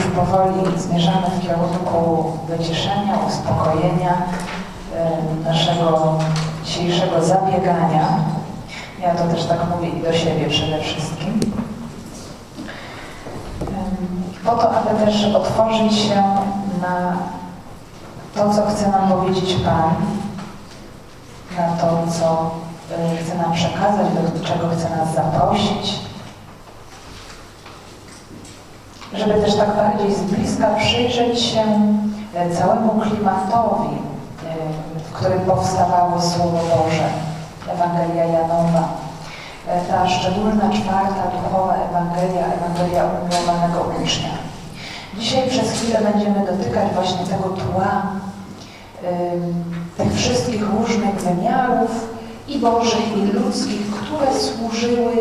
powoli zmierzamy w kierunku wyciszenia, uspokojenia, naszego dzisiejszego zabiegania. Ja to też tak mówię i do siebie przede wszystkim. Po to, aby też otworzyć się na to, co chce nam powiedzieć Pan, na to, co chce nam przekazać, do czego chce nas zaprosić, żeby też tak bardziej z bliska przyjrzeć się całemu klimatowi, w którym powstawało Słowo Boże, Ewangelia Janowa. Ta szczególna czwarta duchowa Ewangelia, Ewangelia umiłowanego ucznia. Dzisiaj przez chwilę będziemy dotykać właśnie tego tła, tych wszystkich różnych wymiarów i bożych, i ludzkich, które służyły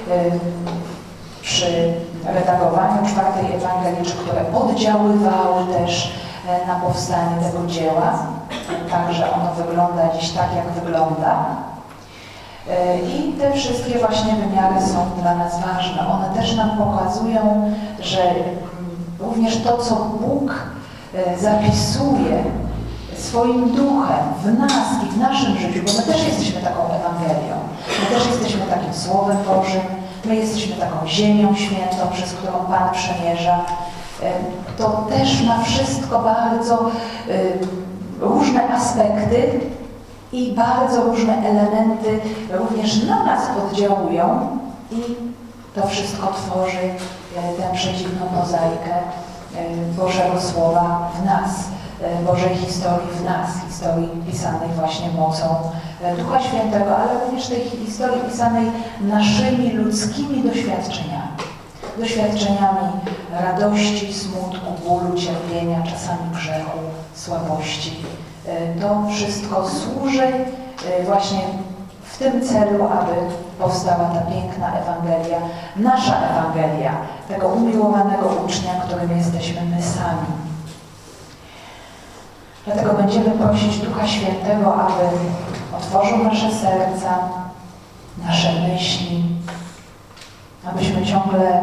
przy redagowaniu czwartej Ewangelii, czy które oddziaływały też na powstanie tego dzieła. Także ono wygląda dziś tak, jak wygląda. I te wszystkie właśnie wymiary są dla nas ważne. One też nam pokazują, że również to, co Bóg zapisuje swoim duchem w nas i w naszym życiu, bo my też jesteśmy taką Ewangelią, my też jesteśmy takim Słowem Bożym, my jesteśmy taką ziemią świętą, przez którą Pan przemierza. To też ma wszystko bardzo różne aspekty i bardzo różne elementy również na nas oddziałują i to wszystko tworzy tę przeciwną mozaikę Bożego Słowa w nas, Bożej historii w nas, historii pisanej właśnie mocą Ducha Świętego, ale również tej historii pisanej naszymi ludzkimi doświadczeniami radości, smutku, bólu, cierpienia, czasami grzechu, słabości. To wszystko służy właśnie w tym celu, aby powstała ta piękna Ewangelia, nasza Ewangelia, tego umiłowanego ucznia, którym jesteśmy my sami. Dlatego będziemy prosić Ducha Świętego, aby otworzył nasze serca, nasze myśli, abyśmy ciągle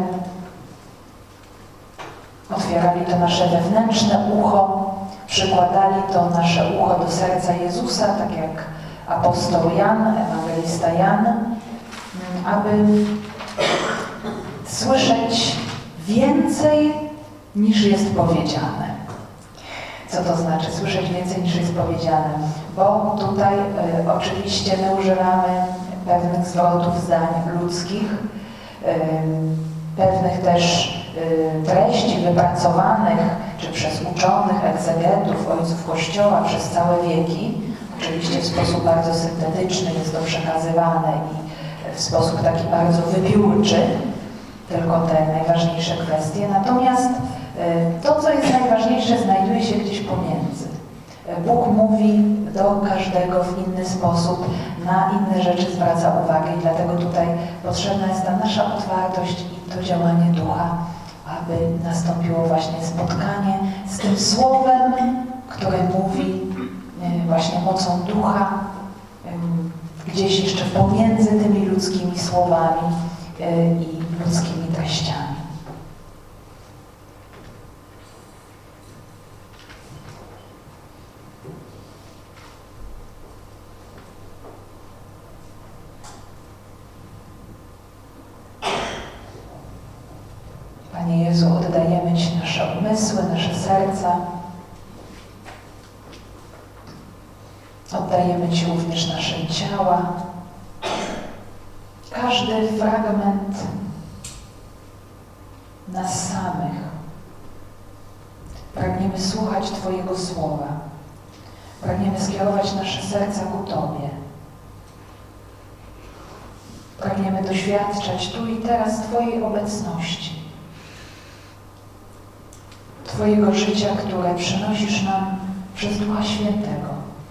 otwierali to nasze wewnętrzne ucho, przykładali to nasze ucho do serca Jezusa, tak jak apostoł Jan, ewangelista Jan, aby słyszeć więcej niż jest powiedziane. Co to znaczy słyszeć więcej niż jest powiedziane? Bo tutaj oczywiście my używamy pewnych zwrotów zdań ludzkich, pewnych też treści wypracowanych, czy przez uczonych, egzegetów, ojców Kościoła przez całe wieki. Oczywiście w sposób bardzo syntetyczny jest to przekazywane i w sposób taki bardzo wybiórczy, tylko te najważniejsze kwestie. Natomiast to, co jest najważniejsze, znajduje się gdzieś pomiędzy. Bóg mówi do każdego w inny sposób, na inne rzeczy zwraca uwagę i dlatego tutaj potrzebna jest ta nasza otwartość i to działanie Ducha, aby nastąpiło właśnie spotkanie z tym Słowem, które mówi właśnie mocą Ducha, gdzieś jeszcze pomiędzy tymi ludzkimi słowami i ludzkimi treściami. Panie Jezu, oddajemy Ci nasze umysły, nasze serca. Oddajemy Ci również nasze ciała. Każdy fragment nas samych. Pragniemy słuchać Twojego Słowa. Pragniemy skierować nasze serca ku Tobie. Pragniemy doświadczać tu i teraz Twojej obecności. Twojego życia, które przynosisz nam przez Ducha Świętego.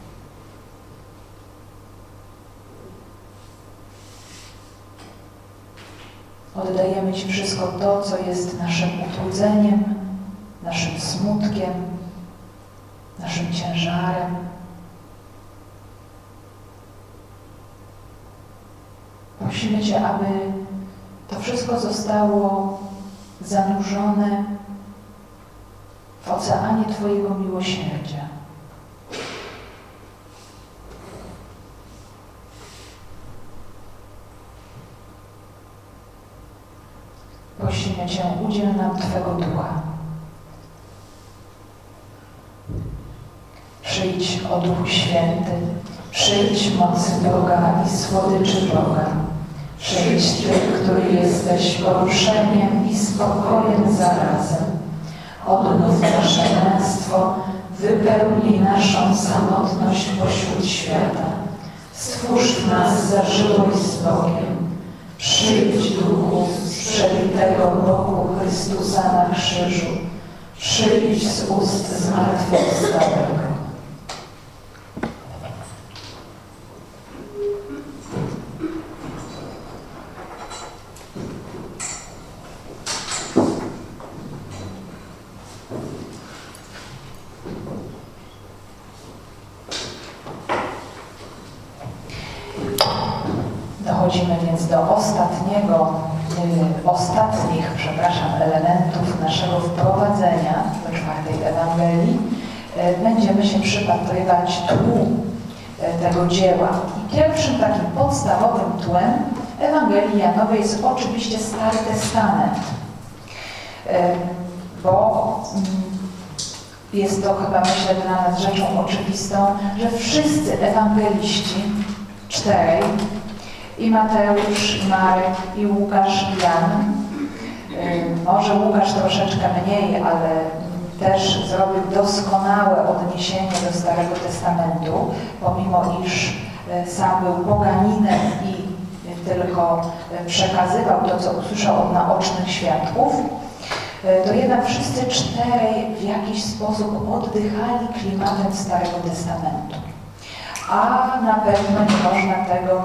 Oddajemy Ci wszystko to, co jest naszym utrudzeniem, naszym smutkiem, naszym ciężarem. Prosimy Cię, aby to wszystko zostało zanurzone w oceanie Twojego miłosierdzia. Prosimy Cię, udziel nam Twego Ducha. Przyjdź, o Duchu Święty, przyjdź mocy Boga i słodyczy Boga. Przyjdź Ty, który jesteś poruszeniem i spokojem zarazem. Odnów nasze męstwo, wypełnij naszą samotność pośród świata. Stwórz w nas zażyłość z Bogiem. Przyjdź, Duchu, z przebitego boku Chrystusa na krzyżu. Przyjdź z ust zmartwychwstałego. Dochodzimy więc do ostatnich elementów naszego wprowadzenia do czwartej Ewangelii. Będziemy się przypatrywać tłu tego dzieła. I pierwszym takim podstawowym tłem Ewangelii Janowej jest oczywiście Stary Testament, bo jest to chyba, myślę, dla nas rzeczą oczywistą, że wszyscy ewangeliści, czterej, i Mateusz, i Marek, i Łukasz, i Jan. Może Łukasz troszeczkę mniej, ale też zrobił doskonałe odniesienie do Starego Testamentu, pomimo iż sam był poganinem i tylko przekazywał to, co usłyszał od naocznych świadków, to jednak wszyscy czterej w jakiś sposób oddychali klimatem Starego Testamentu. A na pewno nie można tego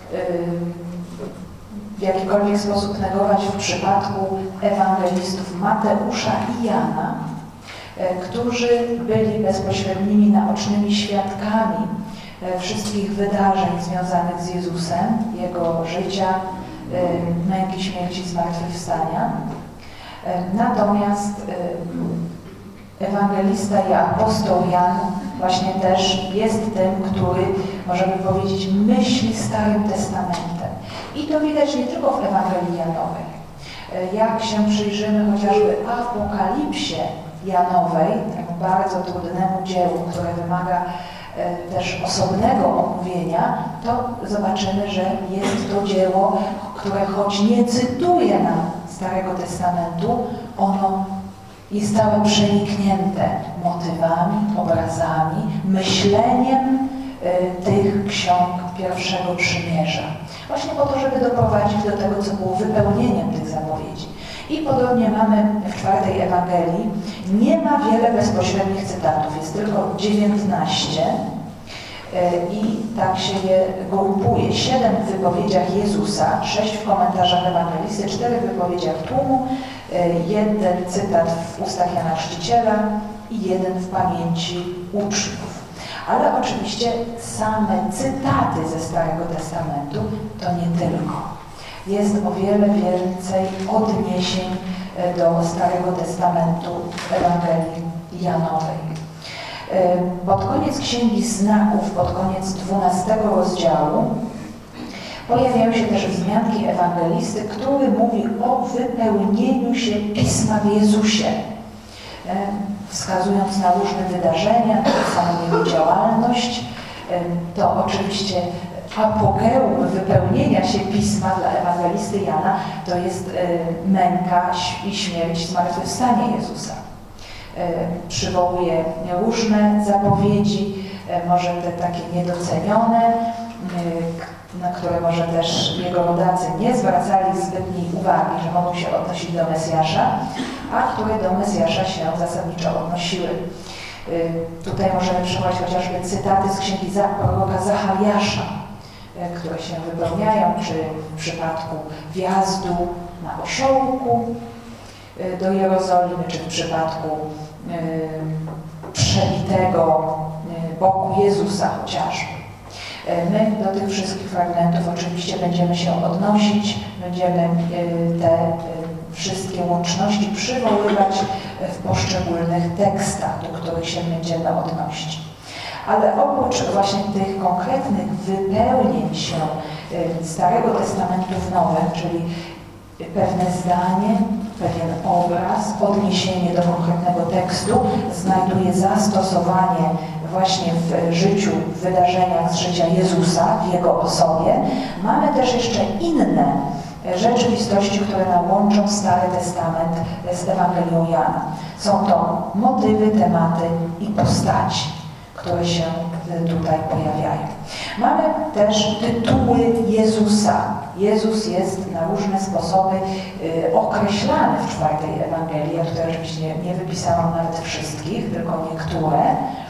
w jakikolwiek sposób negować w przypadku ewangelistów Mateusza i Jana, którzy byli bezpośrednimi, naocznymi świadkami wszystkich wydarzeń związanych z Jezusem, Jego życia, męki, śmierci, zmartwychwstania. Natomiast ewangelista i apostoł Jan właśnie też jest tym, który, możemy powiedzieć, myśli Starym Testamentem. I to widać nie tylko w Ewangelii Janowej. Jak się przyjrzymy chociażby Apokalipsie Janowej, temu bardzo trudnemu dziełu, które wymaga też osobnego omówienia, to zobaczymy, że jest to dzieło, które choć nie cytuje nam Starego Testamentu, ono jest całe przeniknięte motywami, obrazami, myśleniem tych ksiąg Pierwszego Przymierza. Właśnie po to, żeby doprowadzić do tego, co było wypełnieniem tych zapowiedzi. I podobnie mamy w czwartej Ewangelii. Nie ma wiele bezpośrednich cytatów, jest tylko 19 i tak się je grupuje. 7 w wypowiedziach Jezusa, 6 w komentarzach ewangelisty, 4 w wypowiedziach tłumu, 1 cytat w ustach Jana Chrzciciela i 1 w pamięci uczniów. Ale oczywiście same cytaty ze Starego Testamentu to nie tylko. Jest o wiele więcej odniesień do Starego Testamentu w Ewangelii Janowej. Pod koniec Księgi Znaków, pod koniec 12 rozdziału pojawiają się też wzmianki ewangelisty, który mówi o wypełnieniu się Pisma w Jezusie, wskazując na różne wydarzenia, samą jego działalność. To oczywiście apogeum wypełnienia się Pisma dla ewangelisty Jana to jest męka i śmierć, zmartwychwstanie Jezusa. Przywołuje różne zapowiedzi, może te takie niedocenione, na które może też jego rodacy nie zwracali zbytniej uwagi, że mogą się odnosić do Mesjasza, a które do Mesjasza się zasadniczo odnosiły. Tutaj możemy przywołać chociażby cytaty z księgi proroka Zachariasza, które się wypełniają, czy w przypadku wjazdu na osiołku do Jerozolimy, czy w przypadku przebitego boku Jezusa chociażby. My do tych wszystkich fragmentów oczywiście będziemy się odnosić, będziemy te wszystkie łączności przywoływać w poszczególnych tekstach, do których się będziemy odnosić. Ale oprócz właśnie tych konkretnych wypełnień się Starego Testamentu w Nowym, czyli pewne zdanie, pewien obraz, odniesienie do konkretnego tekstu znajduje zastosowanie właśnie w życiu, w wydarzeniach z życia Jezusa, w Jego osobie. Mamy też jeszcze inne rzeczywistości, które nam łączą Stary Testament z Ewangelią Jana. Są to motywy, tematy i postaci, które się tutaj pojawiają. Mamy też tytuły Jezusa. Jezus jest na różne sposoby określany w czwartej Ewangelii. Ja tutaj oczywiście nie wypisałam nawet wszystkich, tylko niektóre,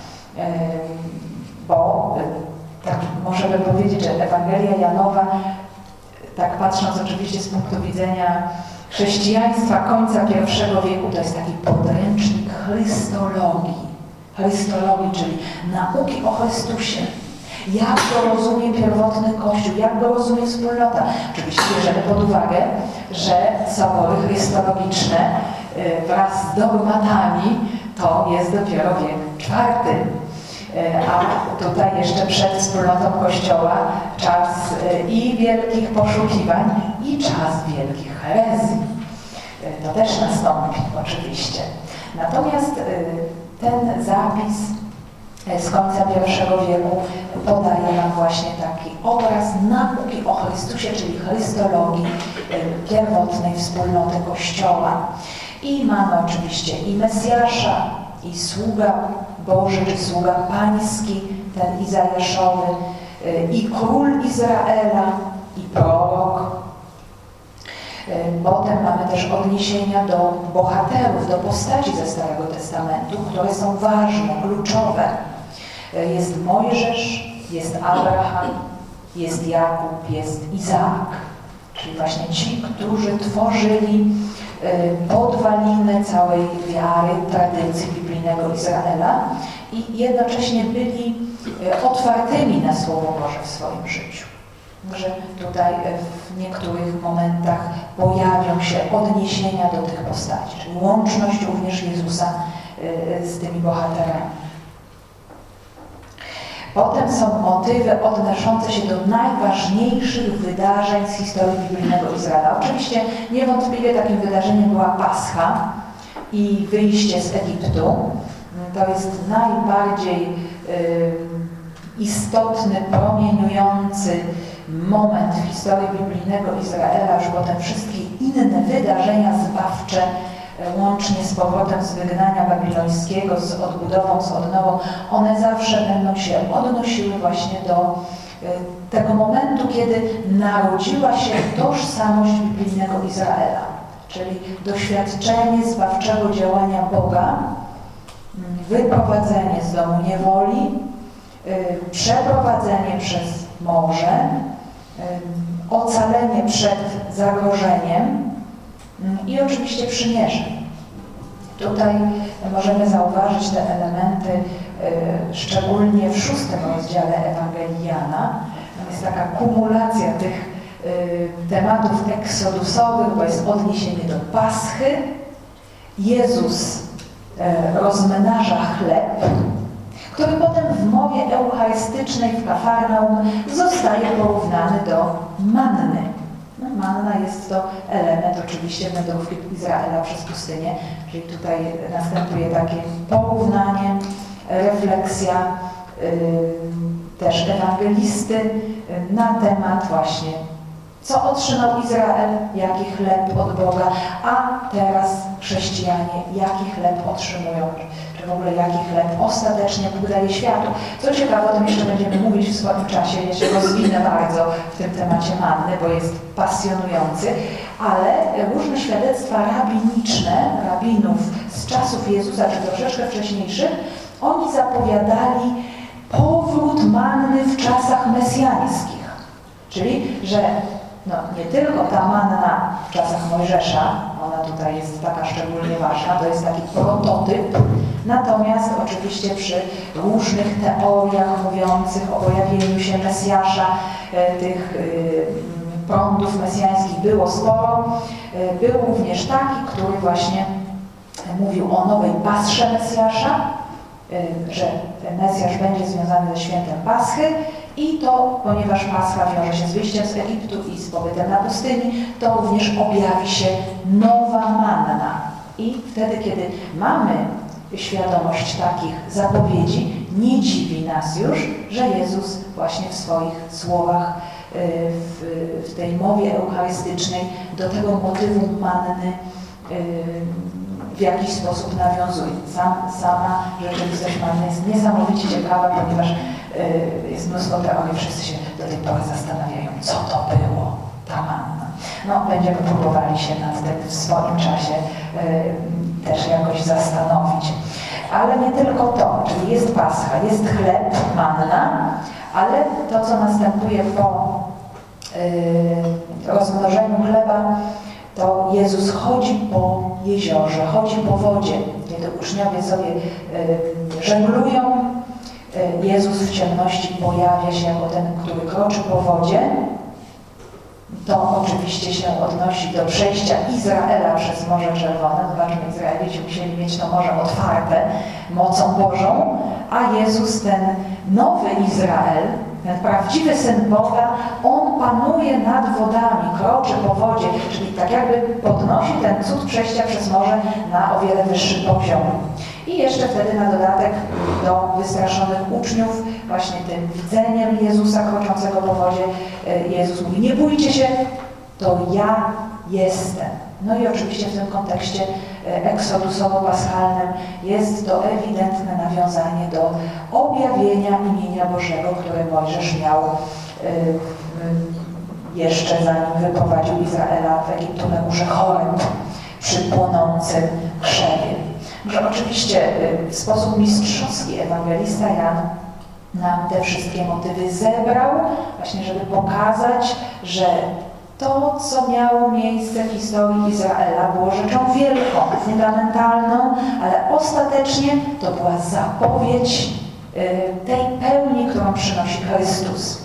bo tak możemy powiedzieć, że Ewangelia Janowa, tak patrząc oczywiście z punktu widzenia chrześcijaństwa końca I wieku, to jest taki podręcznik chrystologii. Chrystologii, czyli nauki o Chrystusie. Jak go rozumie pierwotny Kościół, jak go rozumie wspólnota. Oczywiście bierzemy pod uwagę, że sobory chrystologiczne wraz z dogmatami to jest dopiero wiek IV. A tutaj jeszcze przed wspólnotą Kościoła czas i wielkich poszukiwań, i czas wielkich herezji. To też nastąpi oczywiście. Natomiast ten zapis z końca I wieku podaje nam właśnie taki obraz nauki o Chrystusie, czyli chrystologii pierwotnej wspólnoty Kościoła. I mamy oczywiście i Mesjasza, i sługa Boży, czy sługa pański, ten Izajaszowy, i król Izraela, i prorok. Potem mamy też odniesienia do bohaterów, do postaci ze Starego Testamentu, które są ważne, kluczowe. Jest Mojżesz, jest Abraham, jest Jakub, jest Izaak. Czyli właśnie ci, którzy tworzyli podwaliny całej wiary, tradycji biblijnego Izraela i jednocześnie byli otwartymi na Słowo Boże w swoim życiu. Że tutaj w niektórych momentach pojawią się odniesienia do tych postaci, czyli łączność również Jezusa z tymi bohaterami. Potem są motywy odnoszące się do najważniejszych wydarzeń z historii biblijnego Izraela. Oczywiście niewątpliwie takim wydarzeniem była Pascha i wyjście z Egiptu. To jest najbardziej istotny, promieniujący moment w historii biblijnego Izraela, już potem wszystkie inne wydarzenia zbawcze, łącznie z powrotem z wygnania babilońskiego, z odbudową, z odnową, one zawsze będą się odnosiły właśnie do tego momentu, kiedy narodziła się tożsamość biblijnego Izraela, czyli doświadczenie zbawczego działania Boga, wyprowadzenie z domu niewoli, przeprowadzenie przez morze, ocalenie przed zagrożeniem i oczywiście przymierze. Tutaj możemy zauważyć te elementy szczególnie w 6 rozdziale Ewangelii Jana. Tam jest taka kumulacja tych tematów eksodusowych, bo jest odniesienie do Paschy. Jezus rozmnaża chleb, który potem w mowie eucharystycznej w Kafarnaum zostaje porównany do manny. No, manna jest to element oczywiście wędrówki Izraela przez pustynię, czyli tutaj następuje takie porównanie, refleksja też ewangelisty na temat właśnie, co otrzymał Izrael, jaki chleb od Boga, a teraz chrześcijanie, jaki chleb otrzymują, czy w ogóle jaki chleb ostatecznie Bóg daje światu. Co ciekawe, o tym jeszcze będziemy mówić w swoim czasie, ja się rozwinę bardzo w tym temacie manny, bo jest pasjonujący, ale różne świadectwa rabiniczne, rabinów z czasów Jezusa, czy troszeczkę wcześniejszych, oni zapowiadali powrót manny w czasach mesjańskich. Czyli, że nie tylko ta manna w czasach Mojżesza, ona tutaj jest taka szczególnie ważna, to jest taki prototyp, natomiast oczywiście przy różnych teoriach mówiących o pojawieniu się Mesjasza, tych prądów mesjańskich było sporo. Był również taki, który właśnie mówił o nowej Pasrze Mesjasza, że Mesjasz będzie związany ze świętem Paschy i to, ponieważ Pascha wiąże się z wyjściem z Egiptu i z pobytem na pustyni, to również objawi się nowa manna. I wtedy, kiedy mamy świadomość takich zapowiedzi, nie dziwi nas już, że Jezus właśnie w swoich słowach, w tej mowie eucharystycznej do tego motywu manny w jakiś sposób nawiązuje. Sama rzeczywistość manny jest niesamowicie ciekawa, ponieważ jest mnóstwo teorii, wszyscy się do tej pory zastanawiają, co to było, ta manna. No, będziemy próbowali się nad tym w swoim czasie też jakoś zastanowić. Ale nie tylko to, czyli jest Pascha, jest chleb, manna, ale to, co następuje po rozmnożeniu chleba, to Jezus chodzi po jeziorze, chodzi po wodzie. Kiedy uczniowie sobie żeglują, Jezus w ciemności pojawia się jako ten, który kroczy po wodzie. To oczywiście się odnosi do przejścia Izraela przez Morze Czerwone. Zobaczmy, Izraelici musieli mieć to morze otwarte mocą Bożą, a Jezus, ten nowy Izrael, ten prawdziwy Syn Boga, On panuje nad wodami, kroczy po wodzie, czyli tak jakby podnosi ten cud przejścia przez morze na o wiele wyższy poziom. I jeszcze wtedy na dodatek do wystraszonych uczniów, właśnie tym widzeniem Jezusa kroczącego po wodzie, Jezus mówi: nie bójcie się, to ja jestem. No i oczywiście w tym kontekście eksodusowo-paschalnym jest to ewidentne nawiązanie do objawienia imienia Bożego, które Mojżesz miał jeszcze zanim wyprowadził Izraela w Egiptu na górze Choreb przy płonącym krzewie. Że oczywiście w sposób mistrzowski ewangelista Jan nam te wszystkie motywy zebrał, właśnie żeby pokazać, że to, co miało miejsce w historii Izraela, było rzeczą wielką, fundamentalną, ale ostatecznie to była zapowiedź tej pełni, którą przynosi Chrystus.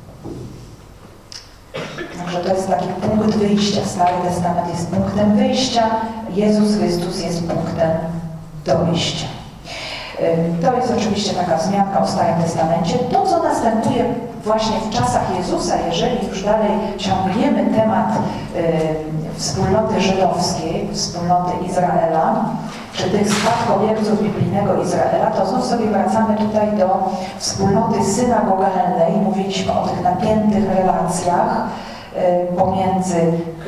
Także to jest taki punkt wyjścia. Stary Testament jest punktem wyjścia, Jezus Chrystus jest punktem dojścia. To jest oczywiście taka wzmianka o Starym Testamencie. To, co następuje właśnie w czasach Jezusa, jeżeli już dalej ciągniemy temat wspólnoty żydowskiej, wspólnoty Izraela, czy tych spadkobierców biblijnego Izraela, to znów sobie wracamy tutaj do wspólnoty synagogalnej. Mówiliśmy o tych napiętych relacjach pomiędzy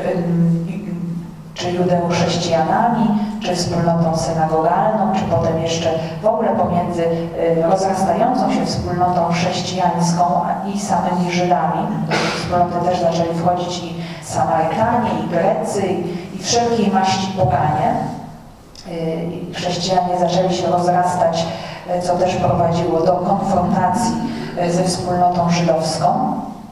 czy judeo-chrześcijanami, czy wspólnotą synagogalną, czy potem jeszcze w ogóle pomiędzy rozrastającą się wspólnotą chrześcijańską i samymi Żydami. Do tej wspólnoty też zaczęli wchodzić i Samarytanie, i Grecy, i wszelkiej maści poganie. Chrześcijanie zaczęli się rozrastać, co też prowadziło do konfrontacji ze wspólnotą żydowską.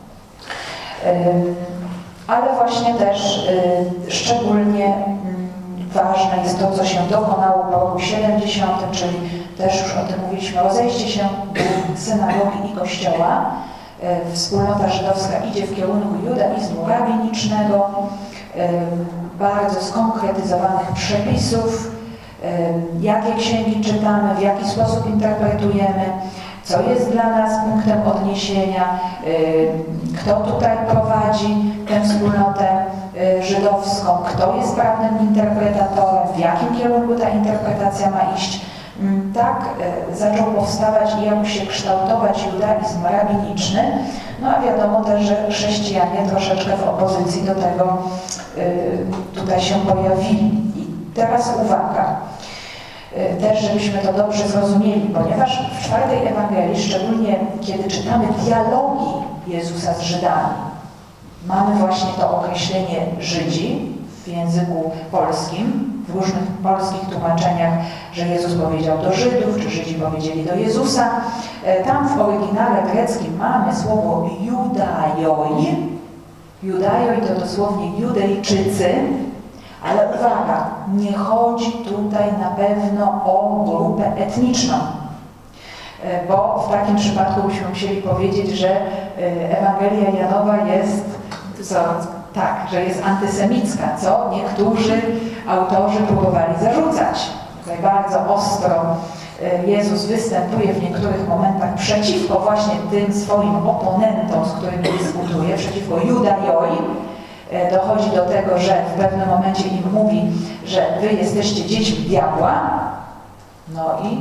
Ale właśnie też szczególnie ważne jest to, co się dokonało po roku 70, czyli też już o tym mówiliśmy, rozejście się synagogi i kościoła. Wspólnota żydowska idzie w kierunku judaizmu rabinicznego, bardzo skonkretyzowanych przepisów, jakie księgi czytamy, w jaki sposób interpretujemy, co jest dla nas punktem odniesienia, kto tutaj prowadzi tę wspólnotę żydowską, kto jest prawnym interpretatorem, w jakim kierunku ta interpretacja ma iść. Tak zaczął powstawać i jakoś się kształtować judaizm rabiniczny, no a wiadomo też, że chrześcijanie troszeczkę w opozycji do tego tutaj się pojawili. I teraz uwaga. Też, żebyśmy to dobrze zrozumieli, ponieważ w czwartej Ewangelii, szczególnie kiedy czytamy dialogi Jezusa z Żydami, mamy właśnie to określenie Żydzi w języku polskim, w różnych polskich tłumaczeniach, że Jezus powiedział do Żydów, czy Żydzi powiedzieli do Jezusa. Tam w oryginale greckim mamy słowo judaioi. Judaioi to dosłownie Judejczycy. Ale uwaga, nie chodzi tutaj na pewno o grupę etniczną, bo w takim przypadku byśmy musieli powiedzieć, że Ewangelia Janowa jest Tak, że jest antysemicka, co niektórzy autorzy próbowali zarzucać. Tutaj bardzo ostro Jezus występuje w niektórych momentach przeciwko właśnie tym swoim oponentom, z którymi dyskutuje, przeciwko Judajoi. Dochodzi do tego, że w pewnym momencie im mówi, że wy jesteście dziećmi diabła. No i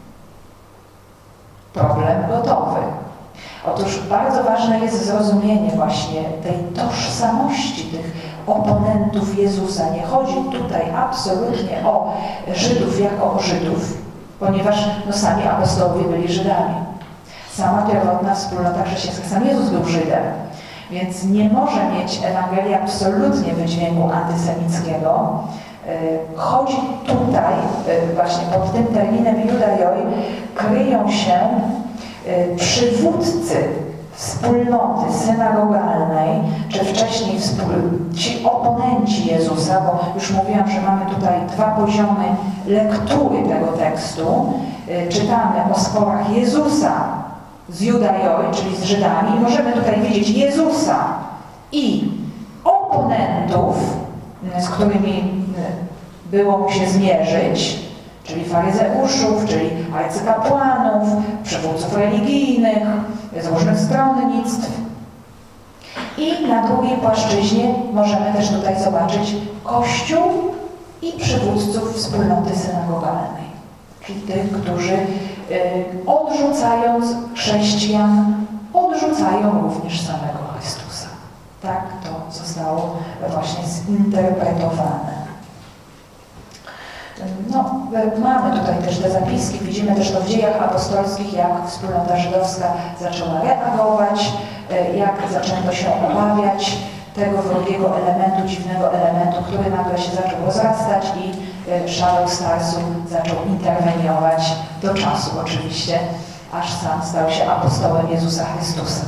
problem gotowy. Otóż bardzo ważne jest zrozumienie właśnie tej tożsamości tych oponentów Jezusa. Nie chodzi tutaj absolutnie o Żydów jako o Żydów, ponieważ sami apostołowie byli Żydami. Sama pierwotna wspólnota chrześcijańska, sam Jezus był Żydem, więc nie może mieć Ewangelia absolutnie wydźwięku antysemickiego. Chodzi tutaj właśnie pod tym terminem Judajoi kryją się przywódcy wspólnoty synagogalnej, czy wcześniej ci oponenci Jezusa, bo już mówiłam, że mamy tutaj dwa poziomy lektury tego tekstu. Czytamy o sporach Jezusa z Judajoi, czyli z Żydami, i możemy tutaj widzieć Jezusa i oponentów, z którymi było mu się zmierzyć, czyli faryzeuszów, czyli arcykapłanów, przywódców religijnych, z różnych stronnictw. I na drugiej płaszczyźnie możemy też tutaj zobaczyć Kościół i przywódców wspólnoty synagogalnej, czyli tych, którzy odrzucając chrześcijan, odrzucają również samego Chrystusa. Tak to zostało właśnie zinterpretowane. Mamy tutaj też te zapiski, widzimy też to w dziejach apostolskich, jak wspólnota żydowska zaczęła reagować, jak zaczęto się obawiać tego wrogiego elementu, dziwnego elementu, który nagle się zaczął rozrastać i Szaweł z Tarsu zaczął interweniować do czasu oczywiście, aż sam stał się apostołem Jezusa Chrystusa.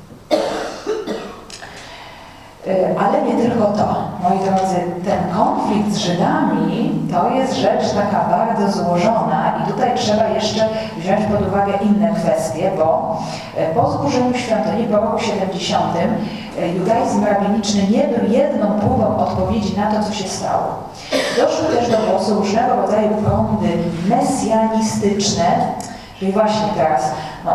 Ale nie tylko to. Moi drodzy, ten konflikt z Żydami to jest rzecz taka bardzo złożona i tutaj trzeba jeszcze wziąć pod uwagę inne kwestie, bo po zburzeniu świątyni po roku 70 judaizm rabiniczny nie był jedną próbą odpowiedzi na to, co się stało. Doszły też do głosu różnego rodzaju prądy mesjanistyczne, czyli właśnie teraz,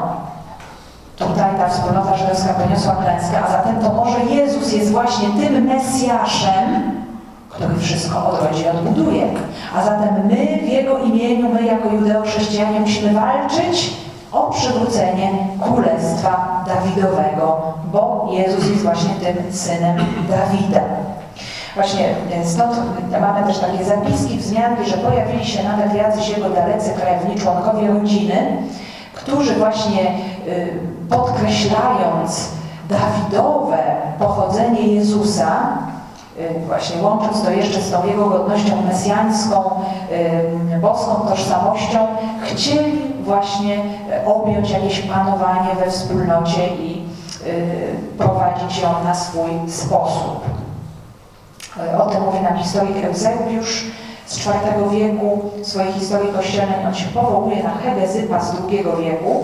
tutaj ta wspólnota żydowska poniosła klęskę, a zatem to może Jezus jest właśnie tym Mesjaszem, który wszystko odrodzi i odbuduje. A zatem my w Jego imieniu, my jako judeo-chrześcijanie musimy walczyć o przywrócenie Królestwa Dawidowego, bo Jezus jest właśnie tym synem Dawida. Właśnie stąd mamy też takie zapiski, wzmianki, że pojawili się nawet jacyś jego dalecy krewni, członkowie rodziny, którzy właśnie podkreślając Dawidowe pochodzenie Jezusa, właśnie łącząc to jeszcze z tą jego godnością mesjańską, boską tożsamością, chcieli właśnie objąć jakieś panowanie we wspólnocie i prowadzić ją na swój sposób. O tym mówi nam historyk Eusebiusz z IV wieku, w swojej historii kościelnej. On się powołuje na Hegezypa z II wieku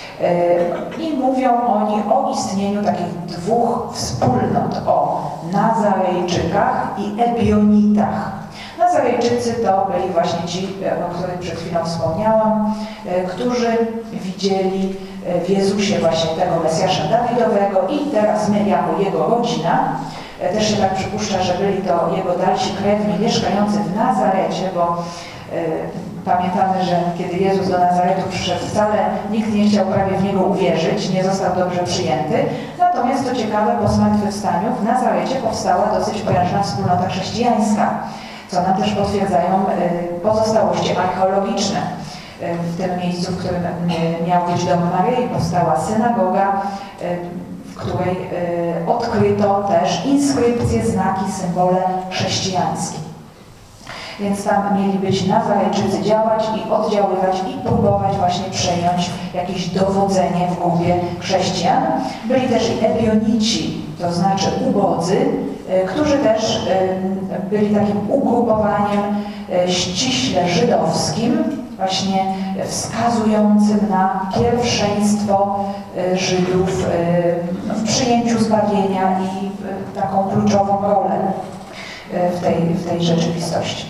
i mówią oni o istnieniu takich dwóch wspólnot, o Nazarejczykach i Ebionitach. Nazarejczycy to byli właśnie ci, o których przed chwilą wspomniałam, którzy widzieli w Jezusie właśnie tego Mesjasza Dawidowego i teraz my jako jego rodzina. Też się tak przypuszcza, że byli to jego dalsi krewni mieszkający w Nazarecie, bo pamiętamy, że kiedy Jezus do Nazaretu przyszedł, wcale nikt nie chciał prawie w Niego uwierzyć, nie został dobrze przyjęty. Natomiast co ciekawe, po zmartwychwstaniu w Nazarecie powstała dosyć prężna wspólnota chrześcijańska, co nam też potwierdzają pozostałości archeologiczne. W tym miejscu, w którym miał być dom Maryi, powstała synagoga, w której odkryto też inskrypcje, znaki, symbole chrześcijańskie. Więc tam mieli być Nazarejczycy działać i oddziaływać i próbować właśnie przejąć jakieś dowodzenie w grupie chrześcijan. Byli też i Ebionici, to znaczy ubodzy, którzy też byli takim ugrupowaniem ściśle żydowskim, właśnie wskazującym na pierwszeństwo Żydów w przyjęciu zbawienia i taką kluczową rolę w tej rzeczywistości.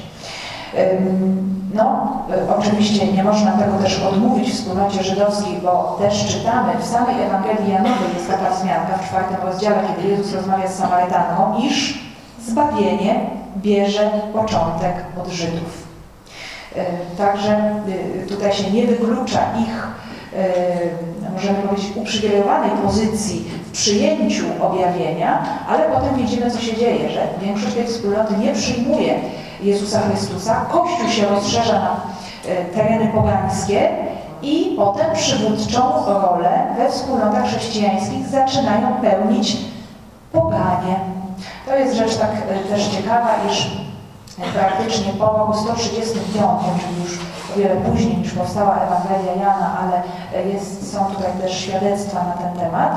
No, oczywiście nie można tego też odmówić w wspólnocie żydowskiej, bo też czytamy w samej Ewangelii Janowej, jest taka wzmianka w 4 rozdziale, kiedy Jezus rozmawia z Samarytanką, iż zbawienie bierze początek od Żydów. Także tutaj się nie wyklucza ich, możemy powiedzieć, uprzywilejowanej pozycji w przyjęciu objawienia, ale potem widzimy, co się dzieje, że większość tej wspólnoty nie przyjmuje Jezusa Chrystusa, Kościół się rozszerza na tereny pogańskie i potem przywódczą rolę we wspólnotach chrześcijańskich zaczynają pełnić poganie. To jest rzecz tak też ciekawa, iż praktycznie po roku 135, czyli już o wiele później niż powstała Ewangelia Jana, ale są tutaj też świadectwa na ten temat,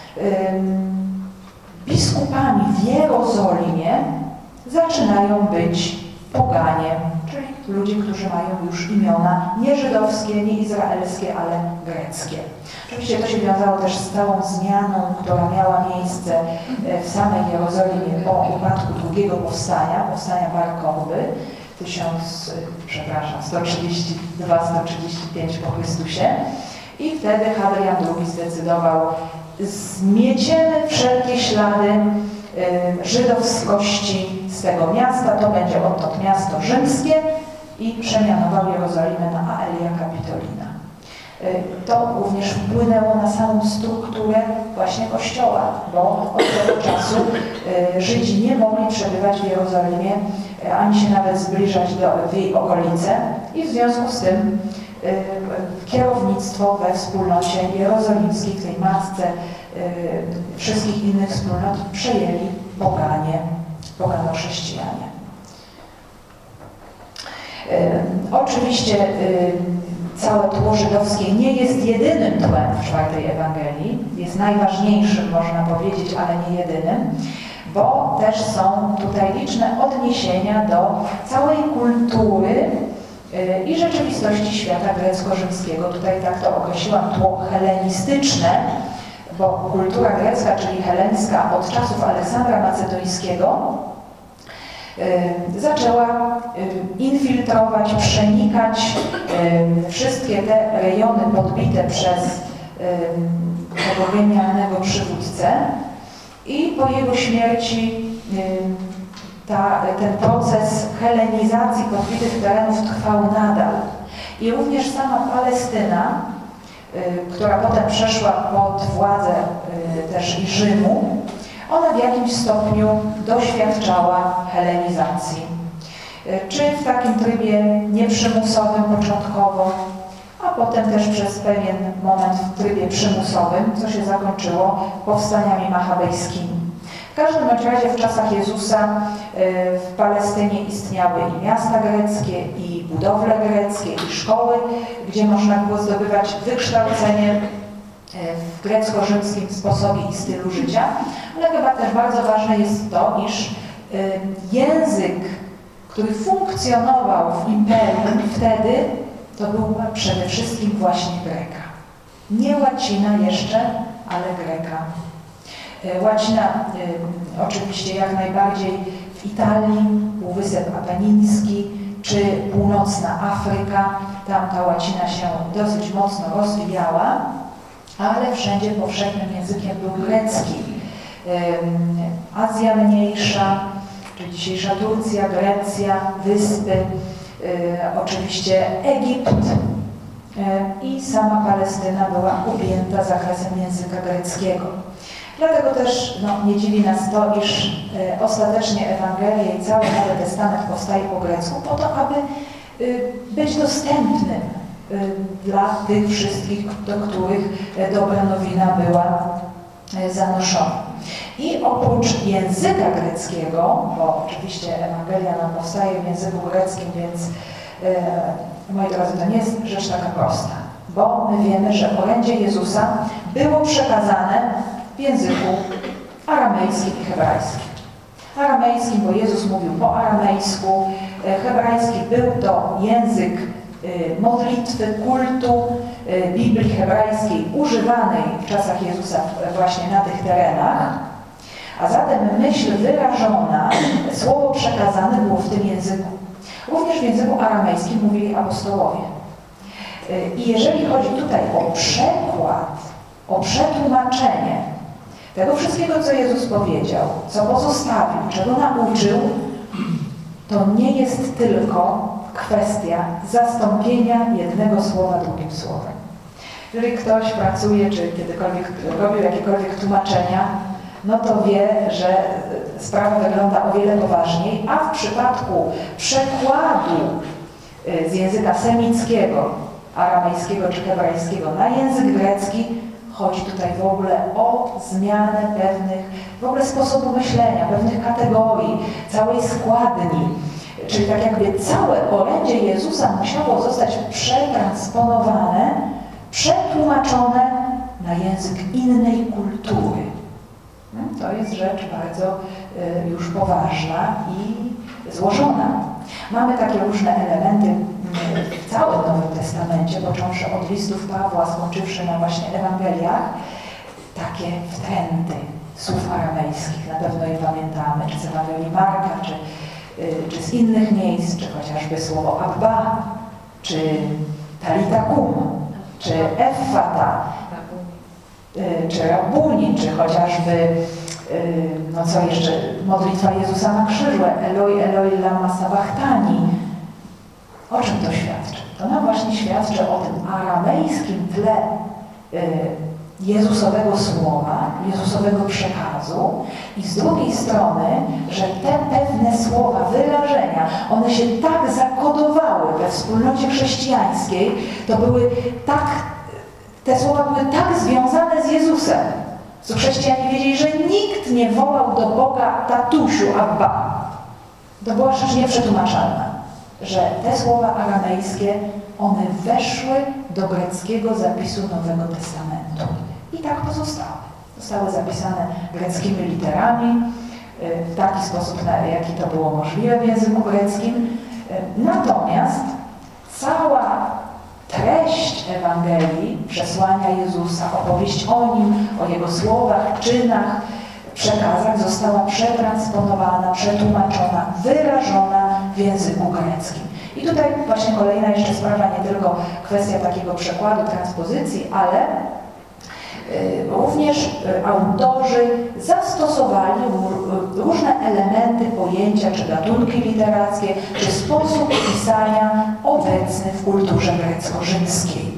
biskupami w Jerozolimie zaczynają być poganie, czyli ludzie, którzy mają już imiona nie żydowskie, nie izraelskie, ale greckie. Oczywiście to się wiązało też z całą zmianą, która miała miejsce w samej Jerozolimie po upadku drugiego powstania Bar Kochby, 132-135 po Chrystusie. I wtedy Hadrian II zdecydował: zmieciemy wszelkie ślady żydowskości z tego miasta, to będzie odtąd miasto rzymskie, i przemianował Jerozolimę na Aelia Capitolina. To również wpłynęło na samą strukturę właśnie Kościoła, bo od tego czasu Żydzi nie mogli przebywać w Jerozolimie, ani się nawet zbliżać w jej okolice, i w związku z tym kierownictwo we wspólnocie jerozolimskiej, w tej matce wszystkich innych wspólnot, przejęli pogano-chrześcijanie. Oczywiście całe tło żydowskie nie jest jedynym tłem w 4 Ewangelii, jest najważniejszym, można powiedzieć, ale nie jedynym, bo też są tutaj liczne odniesienia do całej kultury i rzeczywistości świata grecko-rzymskiego. Tutaj tak to określiłam, tło helenistyczne, bo kultura grecka, czyli heleńska, od czasów Aleksandra Macedońskiego zaczęła infiltrować, przenikać wszystkie te rejony podbite przez tego genialnego przywódcę, i po jego śmierci ten proces helenizacji podbitych terenów trwał nadal. I również sama Palestyna, która potem przeszła pod władzę też i Rzymu, ona w jakimś stopniu doświadczała helenizacji. Czy w takim trybie nieprzymusowym początkowo, a potem też przez pewien moment w trybie przymusowym, co się zakończyło powstaniami machabejskimi. W każdym razie w czasach Jezusa w Palestynie istniały i miasta greckie, i budowle greckie, i szkoły, gdzie można było zdobywać wykształcenie w grecko-rzymskim sposobie i stylu życia, ale chyba też bardzo ważne jest to, iż język, który funkcjonował w imperium wtedy, to był przede wszystkim właśnie greka. Nie łacina jeszcze, ale greka. Łacina oczywiście jak najbardziej w Italii, Półwysep Apeniński, czy północna Afryka, tam ta łacina się dosyć mocno rozwijała, ale wszędzie powszechnym językiem był grecki. Azja Mniejsza, czyli dzisiejsza Turcja, Grecja, Wyspy, oczywiście Egipt i sama Palestyna była objęta zakresem języka greckiego. Dlatego też nie dziwi nas to, iż ostatecznie Ewangelia i cały Nowy Testament powstaje po grecku, po to, aby być dostępnym dla tych wszystkich, do których dobra nowina była zanoszona. I oprócz języka greckiego, bo oczywiście Ewangelia nam powstaje w języku greckim, więc moi drodzy, to nie jest rzecz taka prosta, bo my wiemy, że orędzie Jezusa było przekazane w języku aramejskim i hebrajskim. Aramejskim, bo Jezus mówił po aramejsku, hebrajski był to język modlitwy, kultu, Biblii hebrajskiej używanej w czasach Jezusa właśnie na tych terenach, A zatem myśl wyrażona, słowo przekazane było w tym języku. Również w języku aramejskim mówili apostołowie. I jeżeli chodzi tutaj o przekład, o przetłumaczenie tego wszystkiego, co Jezus powiedział, co pozostawił, czego nauczył, to nie jest tylko kwestia zastąpienia jednego słowa drugim słowem. Jeżeli ktoś pracuje, czy kiedykolwiek robił jakiekolwiek tłumaczenia, no to wie, że sprawa wygląda o wiele poważniej, a w przypadku przekładu z języka semickiego, aramejskiego czy hebrajskiego na język grecki, chodzi tutaj w ogóle o zmianę pewnych, w ogóle sposobu myślenia, pewnych kategorii, całej składni. Czyli tak jakby całe orędzie Jezusa musiało zostać przetransponowane, przetłumaczone na język innej kultury. To jest rzecz bardzo już poważna i złożona. Mamy takie różne elementy w całym Nowym Testamencie, począwszy od listów Pawła, skończywszy na właśnie Ewangeliach, takie wtręty słów aramejskich, na pewno je pamiętamy, czy z Ewangelii Marka, czy z innych miejsc, czy chociażby słowo Abba, czy Talita Kum, czy Effata, czy Rabuni, czy chociażby, no co jeszcze, modlitwa Jezusa na krzyżu, Eloi, Eloi, lama sabachthani. O czym to świadczy? To nam właśnie świadczy o tym aramejskim tle Jezusowego słowa, Jezusowego przekazu i z drugiej strony, że te pewne słowa, wyrażenia, one się tak zakodowały we wspólnocie chrześcijańskiej, to były tak, te słowa były tak związane z Jezusem, co chrześcijanie wiedzieli, że nikt nie wołał do Boga tatusiu, Abba. To była rzecz nieprzetłumaczalna, że te słowa aramejskie, one weszły do greckiego zapisu Nowego Testamentu. I tak pozostały. Zostały zapisane greckimi literami w taki sposób, na jaki to było możliwe w języku greckim. Natomiast cała treść Ewangelii, przesłania Jezusa, opowieść o Nim, o Jego słowach, czynach, przekazach została przetransponowana, przetłumaczona, wyrażona w języku greckim. I tutaj właśnie kolejna jeszcze sprawa, nie tylko kwestia takiego przekładu, transpozycji, ale również autorzy zastosowali różne elementy, pojęcia, czy gatunki literackie, czy sposób pisania obecny w kulturze grecko-rzymskiej.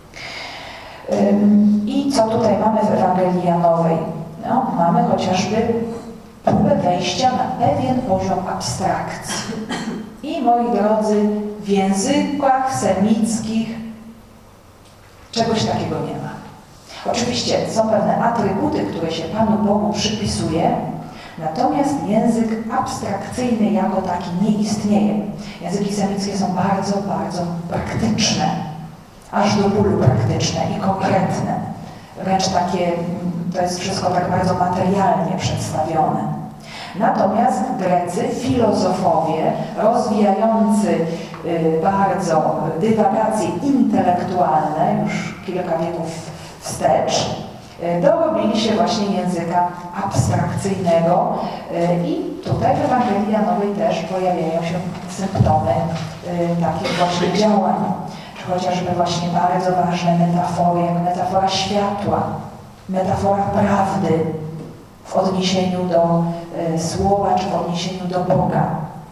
I co tutaj mamy w Ewangelii Janowej? No, mamy chociażby próbę wejścia na pewien poziom abstrakcji. I moi drodzy, w językach semickich czegoś takiego nie ma. Oczywiście są pewne atrybuty, które się Panu Bogu przypisuje, natomiast język abstrakcyjny jako taki nie istnieje. Języki semickie są bardzo, bardzo praktyczne, aż do bólu praktyczne i konkretne. Wręcz takie, to jest wszystko tak bardzo materialnie przedstawione. Natomiast Grecy, filozofowie, rozwijający bardzo dywagacje intelektualne, już kilka wieków wstecz, dorobili się właśnie języka abstrakcyjnego i tutaj w Ewangelii Janowej też pojawiają się symptomy takich właśnie działań, czy chociażby właśnie bardzo ważne metafory, jak metafora światła, metafora prawdy w odniesieniu do słowa, czy w odniesieniu do Boga,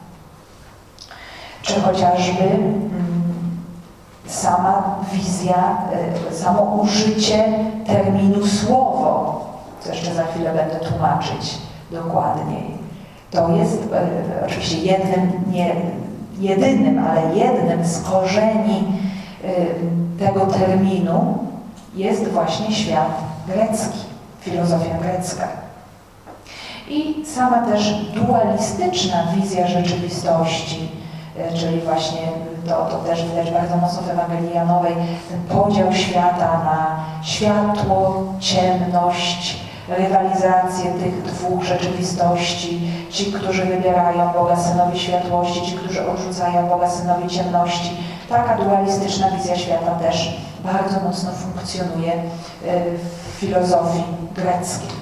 czy chociażby sama wizja, samo użycie terminu słowo, co jeszcze za chwilę będę tłumaczyć dokładniej. To jest oczywiście nie jedynym, ale jednym z korzeni tego terminu jest właśnie świat grecki, filozofia grecka. I sama też dualistyczna wizja rzeczywistości, czyli właśnie to też widać bardzo mocno w Ewangelii Janowej, ten podział świata na światło, ciemność, rywalizację tych dwóch rzeczywistości. Ci, którzy wybierają Boga synowi światłości, ci, którzy odrzucają Boga synowi ciemności. Taka dualistyczna wizja świata też bardzo mocno funkcjonuje w filozofii greckiej.